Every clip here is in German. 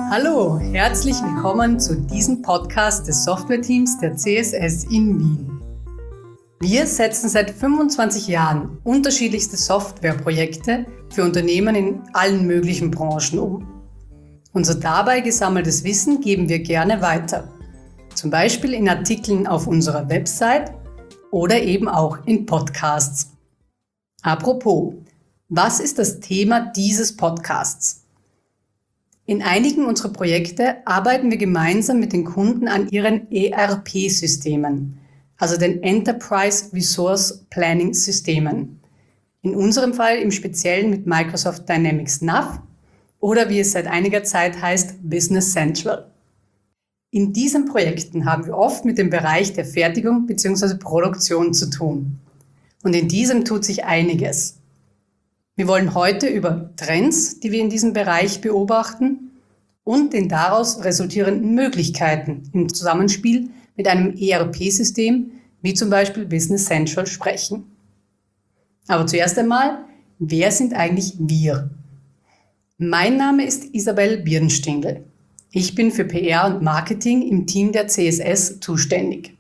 Hallo, herzlich willkommen zu diesem Podcast des Softwareteams der CSS in Wien. Wir setzen seit 25 Jahren unterschiedlichste Softwareprojekte für Unternehmen in allen möglichen Branchen um. Unser dabei gesammeltes Wissen geben wir gerne weiter, zum Beispiel in Artikeln auf unserer Website oder eben auch in Podcasts. Apropos, was ist das Thema dieses Podcasts? In einigen unserer Projekte arbeiten wir gemeinsam mit den Kunden an ihren ERP-Systemen, also den Enterprise Resource Planning Systemen. In unserem Fall im Speziellen mit Microsoft Dynamics NAV oder wie es seit einiger Zeit heißt, Business Central. In diesen Projekten haben wir oft mit dem Bereich der Fertigung bzw. Produktion zu tun. Und in diesem tut sich einiges. Wir wollen heute über Trends, die wir in diesem Bereich beobachten, und den daraus resultierenden Möglichkeiten im Zusammenspiel mit einem ERP-System, wie zum Beispiel Business Central, sprechen. Aber zuerst einmal, wer sind eigentlich wir? Mein Name ist Isabel Birnstingel. Ich bin für PR und Marketing im Team der CSS zuständig.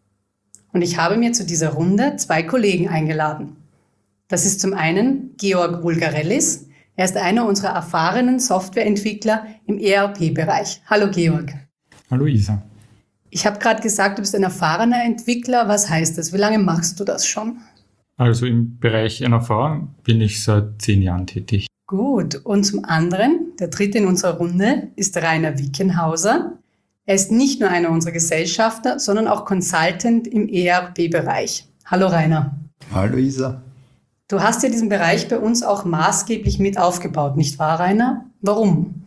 Und ich habe mir zu dieser Runde 2 Kollegen eingeladen. Das ist zum einen Georg Vulgarellis. Er ist einer unserer erfahrenen Softwareentwickler im ERP-Bereich. Hallo Georg. Hallo Isa. Ich habe gerade gesagt, du bist ein erfahrener Entwickler. Was heißt das? Wie lange machst du das schon? Also im Bereich NAV bin ich seit 10 Jahren tätig. Gut. Und zum anderen, der dritte in unserer Runde, ist Rainer Wickenhauser. Er ist nicht nur einer unserer Gesellschafter, sondern auch Consultant im ERP-Bereich. Hallo Rainer. Hallo Isa. Du hast ja diesen Bereich bei uns auch maßgeblich mit aufgebaut, nicht wahr, Rainer? Warum?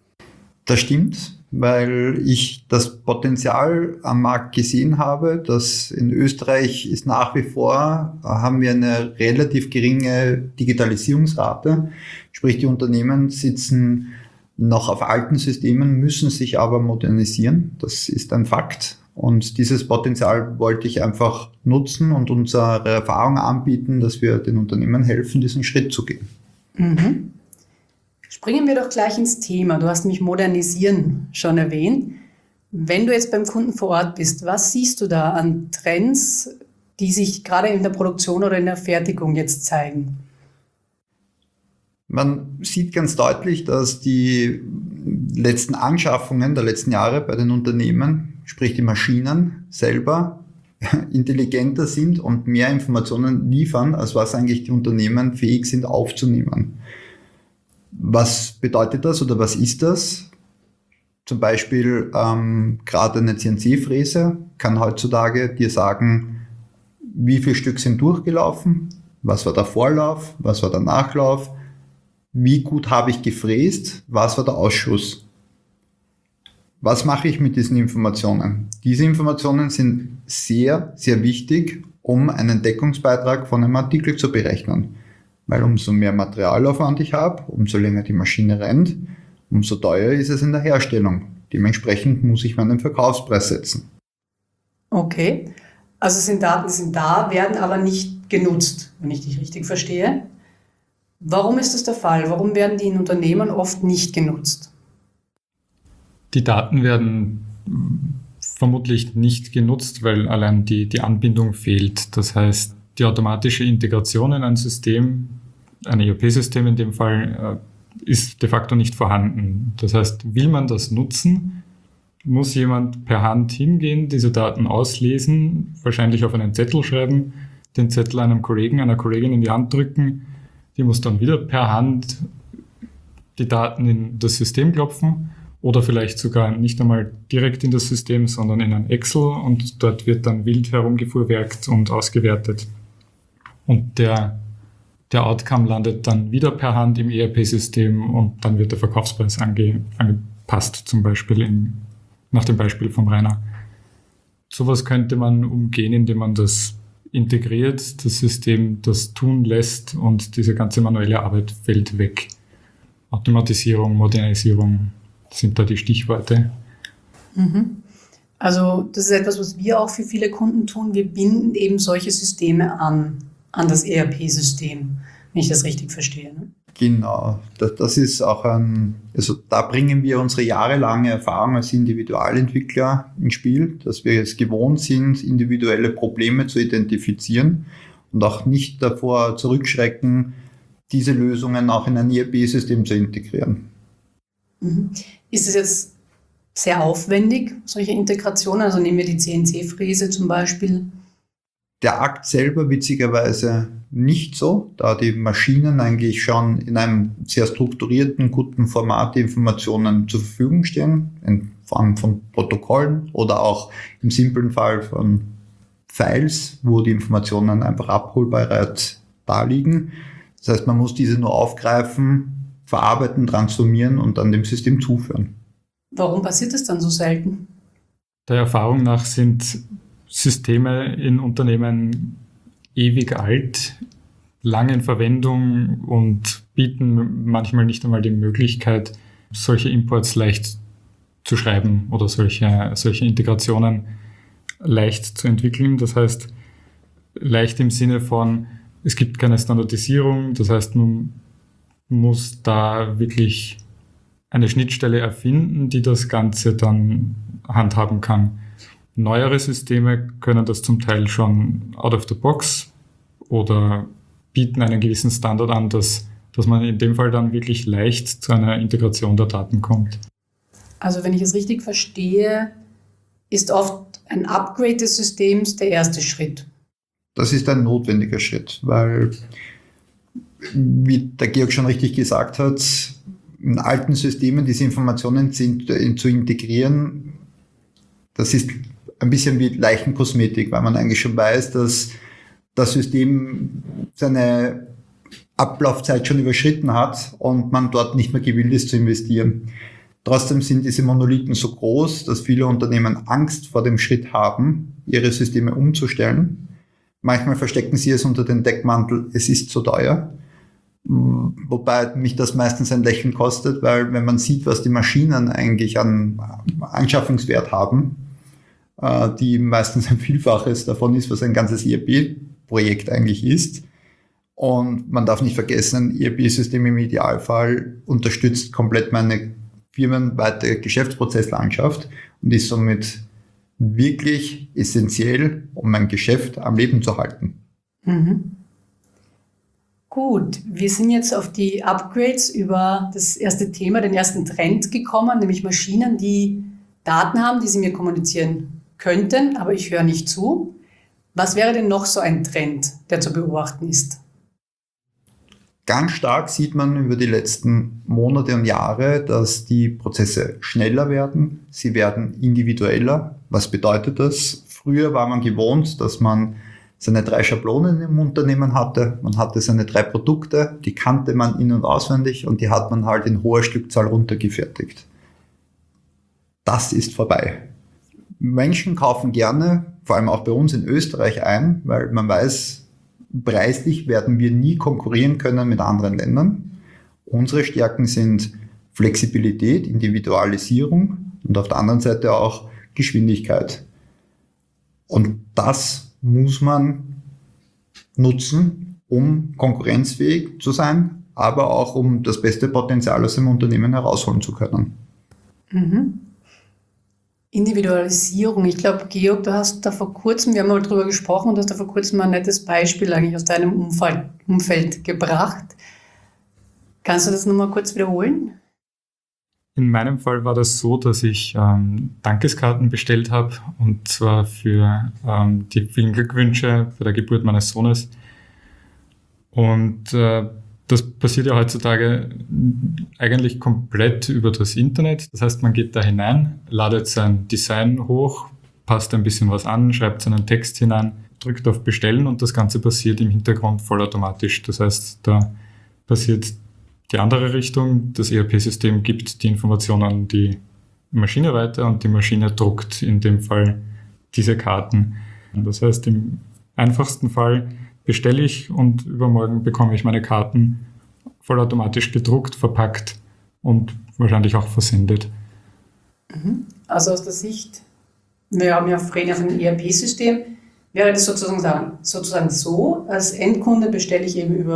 Das stimmt, weil ich das Potenzial am Markt gesehen habe, dass in Österreich ist nach wie vor, haben wir eine relativ geringe Digitalisierungsrate. Sprich, die Unternehmen sitzen noch auf alten Systemen, müssen sich aber modernisieren. Das ist ein Fakt. Und dieses Potenzial wollte ich einfach nutzen und unsere Erfahrung anbieten, dass wir den Unternehmen helfen, diesen Schritt zu gehen. Mhm. Springen wir doch gleich ins Thema. Du hast mich modernisieren schon erwähnt. Wenn du jetzt beim Kunden vor Ort bist, was siehst du da an Trends, die sich gerade in der Produktion oder in der Fertigung jetzt zeigen? Man sieht ganz deutlich, dass die letzten Anschaffungen der letzten Jahre bei den Unternehmen, sprich die Maschinen selber, intelligenter sind und mehr Informationen liefern, als was eigentlich die Unternehmen fähig sind aufzunehmen. Was bedeutet das oder was ist das? Zum Beispiel gerade eine CNC-Fräse kann heutzutage dir sagen, wie viele Stück sind durchgelaufen, was war der Vorlauf, was war der Nachlauf, wie gut habe ich gefräst, was war der Ausschuss. Was mache ich mit diesen Informationen? Diese Informationen sind sehr, sehr wichtig, um einen Deckungsbeitrag von einem Artikel zu berechnen. Weil umso mehr Materialaufwand ich habe, umso länger die Maschine rennt, umso teurer ist es in der Herstellung. Dementsprechend muss ich meinen Verkaufspreis setzen. Okay, also sind Daten sind da, werden aber nicht genutzt, wenn ich dich richtig verstehe. Warum ist das der Fall? Warum werden die in Unternehmen oft nicht genutzt? Die Daten werden vermutlich nicht genutzt, weil allein die Anbindung fehlt. Das heißt, die automatische Integration in ein System, ein ERP-System in dem Fall, ist de facto nicht vorhanden. Das heißt, will man das nutzen, muss jemand per Hand hingehen, diese Daten auslesen, wahrscheinlich auf einen Zettel schreiben, den Zettel einem Kollegen, einer Kollegin in die Hand drücken, die muss dann wieder per Hand die Daten in das System klopfen oder vielleicht sogar nicht einmal direkt in das System, sondern in ein Excel und dort wird dann wild herumgefuhrwerkt und ausgewertet. Und der Outcome landet dann wieder per Hand im ERP-System und dann wird der Verkaufspreis angepasst, zum Beispiel nach dem Beispiel vom Rainer. Sowas könnte man umgehen, indem man das integriert, das System das tun lässt und diese ganze manuelle Arbeit fällt weg. Automatisierung, Modernisierung sind da die Stichworte. Mhm. Also das ist etwas, was wir auch für viele Kunden tun. Wir binden eben solche Systeme an das ERP-System, wenn ich das richtig verstehe. Ne? Genau, das ist auch also da bringen wir unsere jahrelange Erfahrung als Individualentwickler ins Spiel, dass wir es gewohnt sind, individuelle Probleme zu identifizieren und auch nicht davor zurückschrecken, diese Lösungen auch in ein ERP-System zu integrieren. Ist es jetzt sehr aufwendig, solche Integrationen? Also nehmen wir die CNC-Fräse zum Beispiel. Der Akt selber witzigerweise nicht so, da die Maschinen eigentlich schon in einem sehr strukturierten, guten Format die Informationen zur Verfügung stehen, in Form von Protokollen oder auch im simplen Fall von Files, wo die Informationen einfach abholbereit da liegen. Das heißt, man muss diese nur aufgreifen, verarbeiten, transformieren und dann dem System zuführen. Warum passiert das dann so selten? Der Erfahrung nach sind Systeme in Unternehmen ewig alt, lange in Verwendung und bieten manchmal nicht einmal die Möglichkeit, solche Imports leicht zu schreiben oder solche Integrationen leicht zu entwickeln. Das heißt, leicht im Sinne von, es gibt keine Standardisierung, das heißt, man muss da wirklich eine Schnittstelle erfinden, die das Ganze dann handhaben kann. Neuere Systeme können das zum Teil schon out of the box oder bieten einen gewissen Standard an, dass man in dem Fall dann wirklich leicht zu einer Integration der Daten kommt. Also wenn ich es richtig verstehe, ist oft ein Upgrade des Systems der erste Schritt. Das ist ein notwendiger Schritt, weil, wie der Georg schon richtig gesagt hat, in alten Systemen diese Informationen zu integrieren, das ist ein bisschen wie Leichenkosmetik, weil man eigentlich schon weiß, dass das System seine Ablaufzeit schon überschritten hat und man dort nicht mehr gewillt ist zu investieren. Trotzdem sind diese Monolithen so groß, dass viele Unternehmen Angst vor dem Schritt haben, ihre Systeme umzustellen. Manchmal verstecken sie es unter den Deckmantel, es ist zu teuer. Wobei mich das meistens ein Lächeln kostet, weil wenn man sieht, was die Maschinen eigentlich an Anschaffungswert haben, die meistens ein Vielfaches davon ist, was ein ganzes ERP-Projekt eigentlich ist. Und man darf nicht vergessen, ein ERP-System im Idealfall unterstützt komplett meine firmenweite Geschäftsprozesslandschaft und ist somit wirklich essentiell, um mein Geschäft am Leben zu halten. Mhm. Gut, wir sind jetzt auf die Upgrades über das erste Thema, den ersten Trend gekommen, nämlich Maschinen, die Daten haben, die sie mir kommunizieren könnten, aber ich höre nicht zu. Was wäre denn noch so ein Trend, der zu beobachten ist? Ganz stark sieht man über die letzten Monate und Jahre, dass die Prozesse schneller werden. Sie werden individueller. Was bedeutet das? Früher war man gewohnt, dass man seine 3 Schablonen im Unternehmen hatte. Man hatte seine 3 Produkte, die kannte man in- und auswendig und die hat man halt in hoher Stückzahl runtergefertigt. Das ist vorbei. Menschen kaufen gerne, vor allem auch bei uns in Österreich ein, weil man weiß, preislich werden wir nie konkurrieren können mit anderen Ländern. Unsere Stärken sind Flexibilität, Individualisierung und auf der anderen Seite auch Geschwindigkeit. Und das muss man nutzen, um konkurrenzfähig zu sein, aber auch um das beste Potenzial aus dem Unternehmen herausholen zu können. Mhm. Individualisierung. Ich glaube, Georg, du hast da vor kurzem, wir haben mal drüber gesprochen, und du hast da vor kurzem ein nettes Beispiel eigentlich aus deinem Umfeld gebracht. Kannst du das nochmal kurz wiederholen? In meinem Fall war das so, dass ich Dankeskarten bestellt habe, und zwar für die vielen Glückwünsche bei der Geburt meines Sohnes. Und das passiert ja heutzutage eigentlich komplett über das Internet. Das heißt, man geht da hinein, ladet sein Design hoch, passt ein bisschen was an, schreibt seinen Text hinein, drückt auf Bestellen und das Ganze passiert im Hintergrund vollautomatisch. Das heißt, da passiert die andere Richtung. Das ERP-System gibt die Informationen an die Maschine weiter und die Maschine druckt in dem Fall diese Karten. Das heißt, im einfachsten Fall bestelle ich und übermorgen bekomme ich meine Karten vollautomatisch gedruckt, verpackt und wahrscheinlich auch versendet. Also aus der Sicht, wir haben ja vorhin ein ERP-System, wäre das sozusagen so, als Endkunde bestelle ich eben über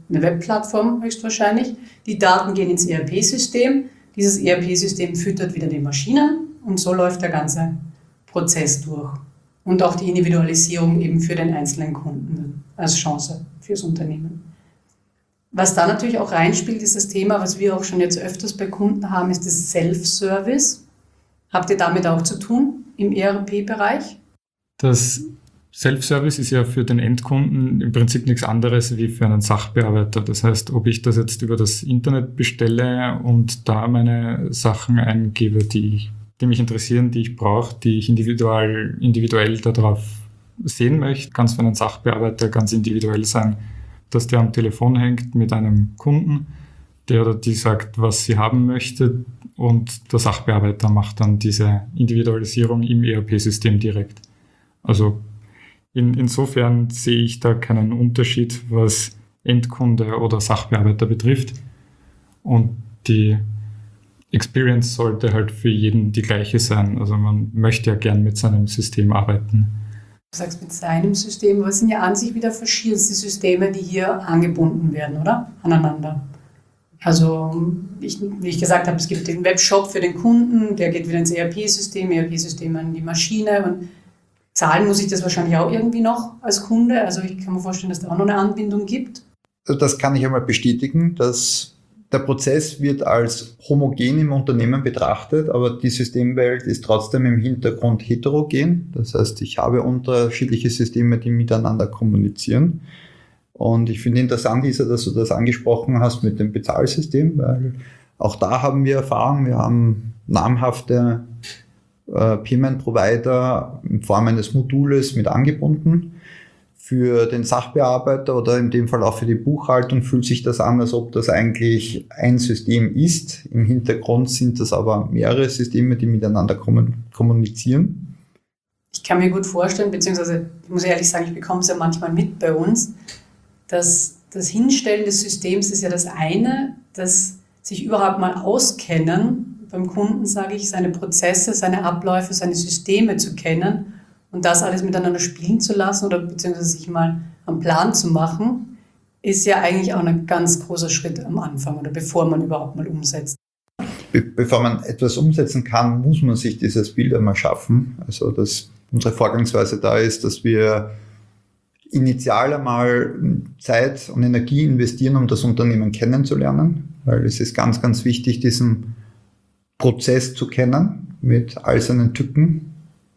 eine Webplattform höchstwahrscheinlich. Die Daten gehen ins ERP-System. Dieses ERP-System füttert wieder die Maschinen und so läuft der ganze Prozess durch. Und auch die Individualisierung eben für den einzelnen Kunden als Chance fürs Unternehmen. Was da natürlich auch reinspielt, ist das Thema, was wir auch schon jetzt öfters bei Kunden haben, ist das Self-Service. Habt ihr damit auch zu tun im ERP-Bereich? Das Self-Service ist ja für den Endkunden im Prinzip nichts anderes wie für einen Sachbearbeiter. Das heißt, ob ich das jetzt über das Internet bestelle und da meine Sachen eingebe, die mich interessieren, die ich brauche, die ich individuell darauf sehen möchte, kann es für einen Sachbearbeiter ganz individuell sein, dass der am Telefon hängt mit einem Kunden, der oder die sagt, was sie haben möchte, und der Sachbearbeiter macht dann diese Individualisierung im ERP-System direkt. Also insofern sehe ich da keinen Unterschied, was Endkunde oder Sachbearbeiter betrifft. Und die Experience sollte halt für jeden die gleiche sein. Also man möchte ja gern mit seinem System arbeiten. Du sagst mit seinem System, aber es sind ja an sich wieder verschiedenste Systeme, die hier angebunden werden, oder? Aneinander. Also, wie ich gesagt habe, es gibt den Webshop für den Kunden, der geht wieder ins ERP-System an die Maschine und zahlen muss ich das wahrscheinlich auch irgendwie noch als Kunde. Also ich kann mir vorstellen, dass da auch noch eine Anbindung gibt. Das kann ich einmal bestätigen, dass der Prozess wird als homogen im Unternehmen betrachtet, aber die Systemwelt ist trotzdem im Hintergrund heterogen. Das heißt, ich habe unterschiedliche Systeme, die miteinander kommunizieren. Und ich finde interessant, Isa, dass du das angesprochen hast mit dem Bezahlsystem, weil auch da haben wir Erfahrung. Wir haben namhafte Payment-Provider in Form eines Modules mit angebunden. Für den Sachbearbeiter oder in dem Fall auch für die Buchhaltung fühlt sich das an, als ob das eigentlich ein System ist. Im Hintergrund sind das aber mehrere Systeme, die miteinander kommunizieren. Ich kann mir gut vorstellen, beziehungsweise ich muss ehrlich sagen, ich bekomme es ja manchmal mit bei uns, dass das Hinstellen des Systems ist ja das eine, dass sich überhaupt mal auskennen, beim Kunden sage ich, seine Prozesse, seine Abläufe, seine Systeme zu kennen und das alles miteinander spielen zu lassen oder beziehungsweise sich mal am Plan zu machen, ist ja eigentlich auch ein ganz großer Schritt am Anfang oder bevor man überhaupt mal umsetzt. Bevor man etwas umsetzen kann, muss man sich dieses Bild einmal schaffen. Also dass unsere Vorgangsweise da ist, dass wir initial einmal Zeit und Energie investieren, um das Unternehmen kennenzulernen, weil es ist ganz, ganz wichtig, diesen Prozess zu kennen mit all seinen Tücken.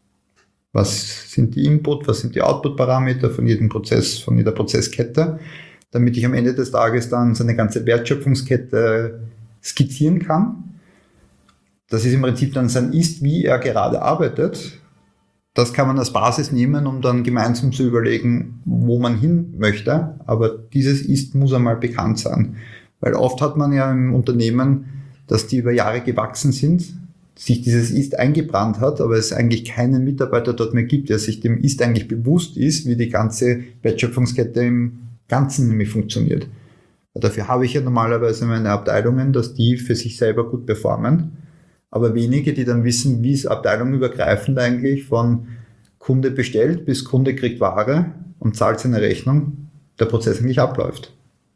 Was sind die Input, was sind die Output-Parameter von jedem Prozess, von jeder Prozesskette, damit ich am Ende des Tages dann seine ganze Wertschöpfungskette skizzieren kann. Das ist im Prinzip dann sein Ist, wie er gerade arbeitet. Das kann man als Basis nehmen, um dann gemeinsam zu überlegen, wo man hin möchte. Aber dieses Ist muss einmal bekannt sein. Weil oft hat man ja im Unternehmen, dass die über Jahre gewachsen sind, sich dieses Ist eingebrannt hat, aber es eigentlich keinen Mitarbeiter dort mehr gibt, der sich dem Ist eigentlich bewusst ist, wie die ganze Wertschöpfungskette im Ganzen nämlich funktioniert. Dafür habe ich ja normalerweise meine Abteilungen, dass die für sich selber gut performen, aber wenige, die dann wissen, wie es abteilungsübergreifend eigentlich von Kunde bestellt bis Kunde kriegt Ware und zahlt seine Rechnung, der Prozess eigentlich abläuft.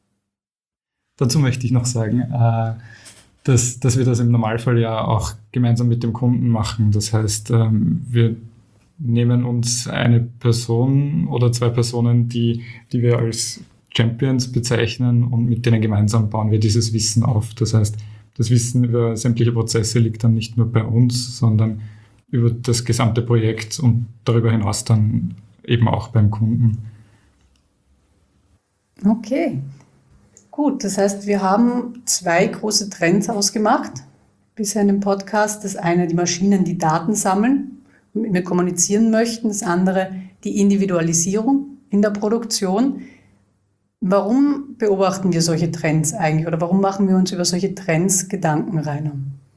Dazu möchte ich noch sagen, dass wir das im Normalfall ja auch gemeinsam mit dem Kunden machen. Das heißt, wir nehmen uns eine Person oder zwei Personen, die wir als Champions bezeichnen, und mit denen gemeinsam bauen wir dieses Wissen auf. Das heißt, das Wissen über sämtliche Prozesse liegt dann nicht nur bei uns, sondern über das gesamte Projekt und darüber hinaus dann eben auch beim Kunden. Okay, gut. Das heißt, wir haben zwei große Trends ausgemacht bisher in dem Podcast. Das eine, die Maschinen, die Daten sammeln und mit mir kommunizieren möchten. Das andere, die Individualisierung in der Produktion. Warum beobachten wir solche Trends eigentlich oder warum machen wir uns über solche Trends Gedanken, Rainer?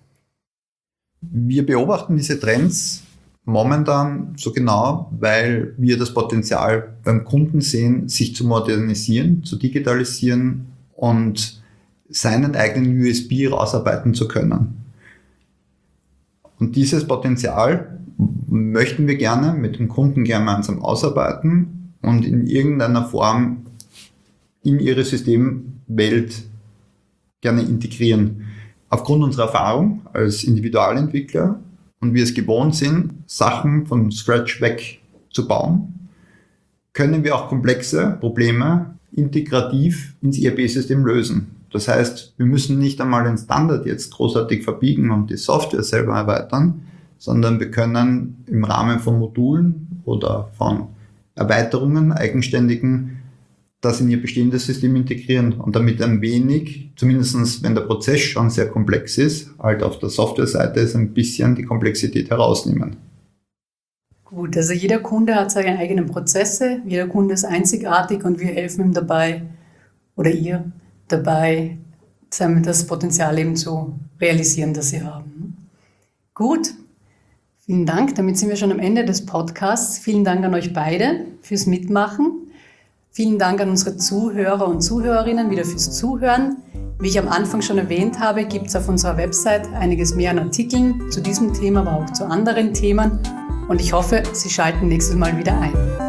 Wir beobachten diese Trends momentan so genau, weil wir das Potenzial beim Kunden sehen, sich zu modernisieren, zu digitalisieren und seinen eigenen USB rausarbeiten zu können. Und dieses Potenzial möchten wir gerne mit dem Kunden gemeinsam ausarbeiten und in irgendeiner Form in ihre Systemwelt gerne integrieren. Aufgrund unserer Erfahrung als Individualentwickler und wir es gewohnt sind, Sachen von Scratch weg zu bauen, können wir auch komplexe Probleme integrativ ins ERP-System lösen. Das heißt, wir müssen nicht einmal den Standard jetzt großartig verbiegen und die Software selber erweitern, sondern wir können im Rahmen von Modulen oder von Erweiterungen, eigenständigen, das in ihr bestehendes System integrieren und damit ein wenig, zumindest wenn der Prozess schon sehr komplex ist, halt auf der Softwareseite ist ein bisschen die Komplexität herausnehmen. Gut, also jeder Kunde hat seine eigenen Prozesse, jeder Kunde ist einzigartig und wir helfen ihm dabei oder ihr dabei, das Potenzial eben zu realisieren, das sie haben. Gut, vielen Dank. Damit sind wir schon am Ende des Podcasts. Vielen Dank an euch beide fürs Mitmachen. Vielen Dank an unsere Zuhörer und Zuhörerinnen wieder fürs Zuhören. Wie ich am Anfang schon erwähnt habe, gibt es auf unserer Website einiges mehr an Artikeln zu diesem Thema, aber auch zu anderen Themen. Und ich hoffe, Sie schalten nächstes Mal wieder ein.